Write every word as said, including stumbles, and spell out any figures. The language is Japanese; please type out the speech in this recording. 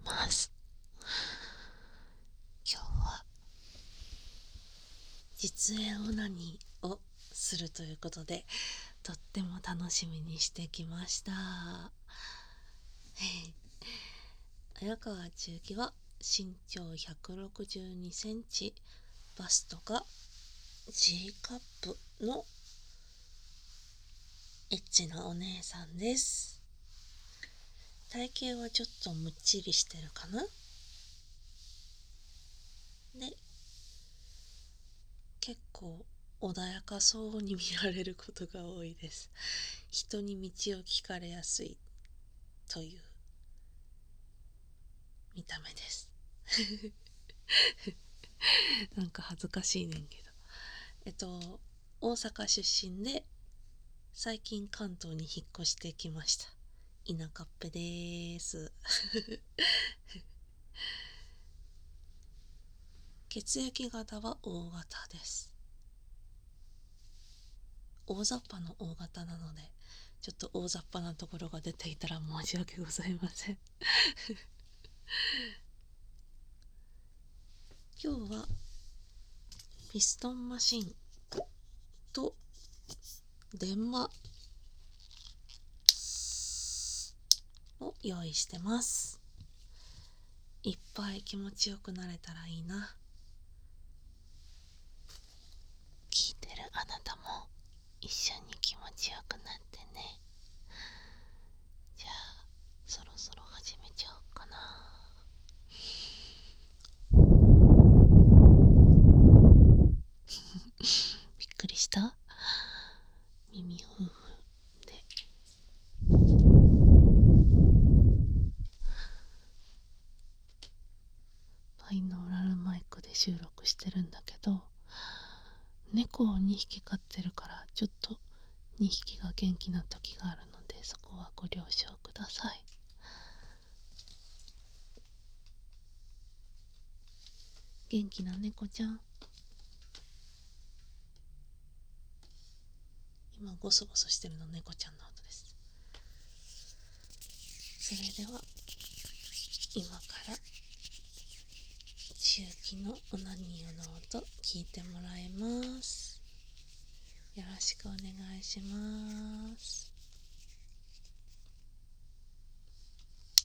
ます。今日は実演オナニーをするということで、とっても楽しみにしてきました。綾川中希は身長ひゃくろくじゅうにセンチ、バストが G カップのエッチなお姉さんです。体型はちょっとむっちりしてるかな。で、結構穏やかそうに見られることが多いです。人に道を聞かれやすいという見た目です。なんか恥ずかしいねんけど。えっと、大阪出身で最近関東に引っ越してきました。田舎っぺでーす。血液型は O 型です。大雑把の O 型なので、ちょっと大雑把なところが出ていたら申し訳ございません。今日はピストンマシンと電話を用意してます。いっぱい気持ちよくなれたらいいな。聞いてるあなたも一緒に気持ちよくなってね。じゃあそろそろ始めちゃおうかな。びっくりした？耳夫婦でバイノーラルマイクで収録してるんだけど、猫をにひき飼ってるからちょっとにひきが元気な時があるので、そこはご了承ください。元気な猫ちゃん、今ゴソゴソしてるの猫ちゃんの音です。それでは今から中期のオナニーの音聞いてもらいます。よろしくお願いします。